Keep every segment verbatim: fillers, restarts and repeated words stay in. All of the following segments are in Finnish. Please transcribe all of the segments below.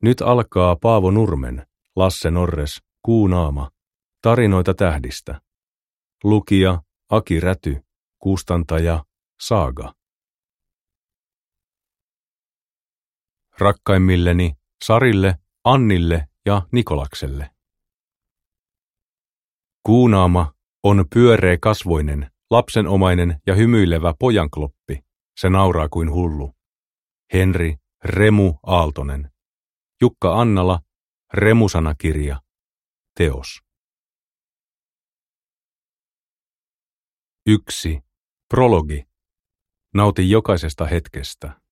Nyt alkaa Paavo Nurmen, Lasse Norres, Kuunaama, tarinoita tähdistä. Lukija Aki Räty, kustantaja Saaga. Rakkaimmilleni Sarille, Annille ja Nikolakselle. Kuunaama on pyöreä kasvoinen, lapsenomainen ja hymyilevä pojankloppi. Se nauraa kuin hullu. Henri Remu Aaltonen. Jukka Annala, Remusanakirja. Teos. Yksi. Prologi. Nauti jokaisesta hetkestä.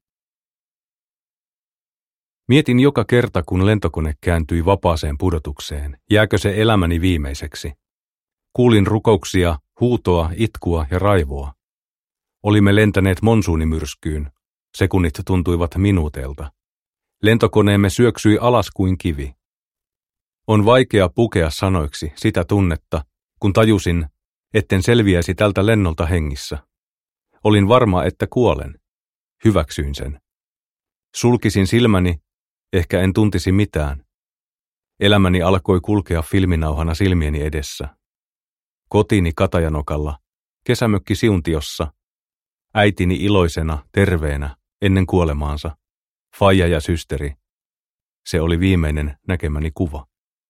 Mietin joka kerta, kun lentokone kääntyi vapaaseen pudotukseen, jääkö se elämäni viimeiseksi. Kuulin rukouksia, huutoa, itkua ja raivoa. Olimme lentäneet monsuunimyrskyyn. Sekunnit tuntuivat minuuteilta. Lentokoneemme syöksyi alas kuin kivi. On vaikea pukea sanoiksi sitä tunnetta, kun tajusin, etten selviäisi tältä lennolta hengissä. Olin varma, että kuolen. Hyväksyin sen. Sulkisin silmäni, ehkä en tuntisi mitään. Elämäni alkoi kulkea filminauhana silmieni edessä. Kotini Katajanokalla, kesämökki Siuntiossa, äitini iloisena, terveenä, ennen kuolemaansa, faija ja systeri. Se oli viimeinen näkemäni kuva.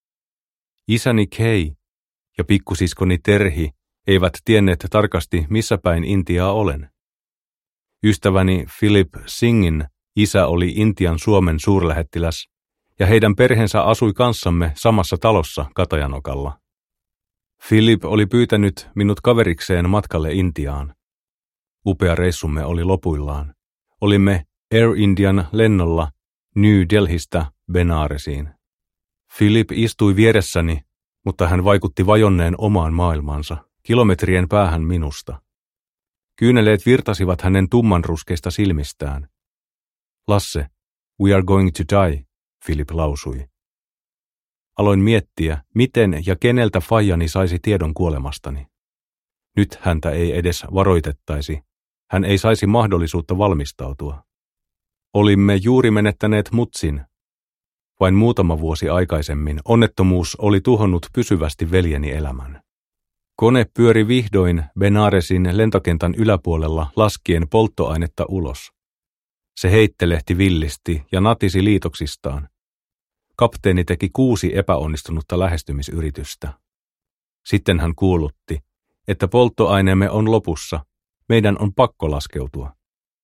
Isäni Kay ja pikkusiskoni Terhi eivät tienneet tarkasti, missä päin Intiaa olen. Ystäväni Philip Singhin isä oli Intian Suomen suurlähettiläs, ja heidän perheensä asui kanssamme samassa talossa Katajanokalla. Philip oli pyytänyt minut kaverikseen matkalle Intiaan. Upea reissumme oli lopuillaan. Olimme Air Indian lennolla New Delhistä Benaresiin. Philip istui vieressäni, mutta hän vaikutti vajonneen omaan maailmaansa, kilometrien päähän minusta. Kyyneleet virtasivat hänen tummanruskeista silmistään. Lasse, we are going to die, Philip lausui. Aloin miettiä, miten ja keneltä faijani saisi tiedon kuolemastani. Nyt häntä ei edes varoitettaisi. Hän ei saisi mahdollisuutta valmistautua. Olimme juuri menettäneet mutsin. Vain muutama vuosi aikaisemmin onnettomuus oli tuhonnut pysyvästi veljeni elämän. Kone pyöri vihdoin Benaresin lentokentän yläpuolella laskien polttoainetta ulos. Se heittelehti villisti ja natisi liitoksistaan. Kapteeni teki kuusi epäonnistunutta lähestymisyritystä. Sitten hän kuulutti, että polttoaineemme on lopussa. Meidän on pakko laskeutua.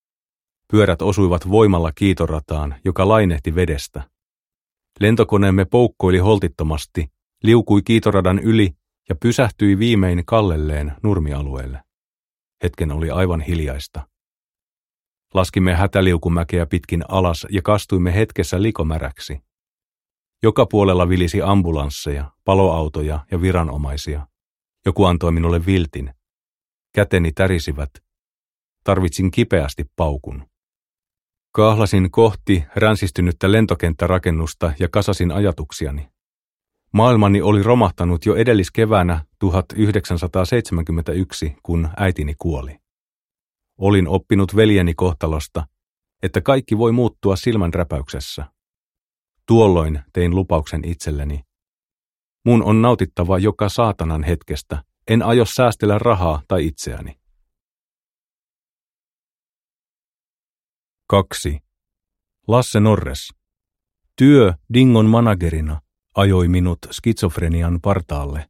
Pyörät osuivat voimalla kiitorataan, joka lainehti vedestä. Lentokoneemme poukkoili holtittomasti, liukui kiitoradan yli ja pysähtyi viimein kallelleen nurmialueelle. Hetken oli aivan hiljaista. Laskimme hätäliukumäkeä pitkin alas ja kastuimme hetkessä likomäräksi. Joka puolella vilisi ambulansseja, paloautoja ja viranomaisia. Joku antoi minulle viltin. Käteni tärisivät. Tarvitsin kipeästi paukun. Kaahlasin kohti ränsistynyttä lentokenttärakennusta ja kasasin ajatuksiani. Maailmani oli romahtanut jo edelliskeväänä tuhatyhdeksänsataaseitsemänkymmentäyksi, kun äitini kuoli. Olin oppinut veljeni kohtalosta, että kaikki voi muuttua silmänräpäyksessä. Tuolloin tein lupauksen itselleni. Mun on nautittava joka saatanan hetkestä. En aio säästellä rahaa tai itseäni. Kaksi. Lasse Norres. Työ Dingon managerina ajoi minut skitsofrenian partaalle.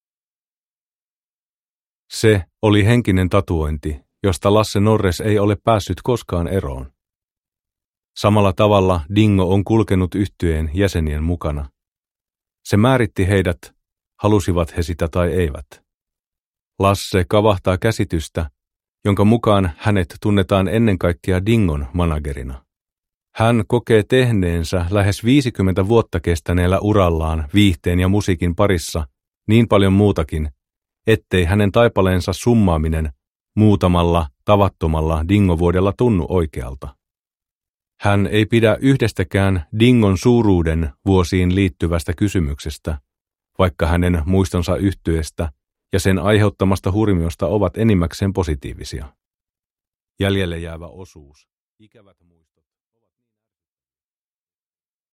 Se oli henkinen tatuointi, josta Lasse Norres ei ole päässyt koskaan eroon. Samalla tavalla Dingo on kulkenut yhtyeen jäsenien mukana. Se määritti heidät, halusivat he sitä tai eivät. Lasse kavahtaa käsitystä, jonka mukaan hänet tunnetaan ennen kaikkea Dingon managerina. Hän kokee tehneensä lähes viisikymmentä vuotta kestäneellä urallaan viihteen ja musiikin parissa niin paljon muutakin, ettei hänen taipaleensa summaaminen muutamalla tavattomalla Dingo-vuodella tunnu oikealta. Hän ei pidä yhdestäkään Dingon suuruuden vuosiin liittyvästä kysymyksestä, vaikka hänen muistonsa yhtyeestä ja sen aiheuttamasta hurmiosta ovat enimmäkseen positiivisia. Jäljelle jäävä osuus. Ikävät muistot.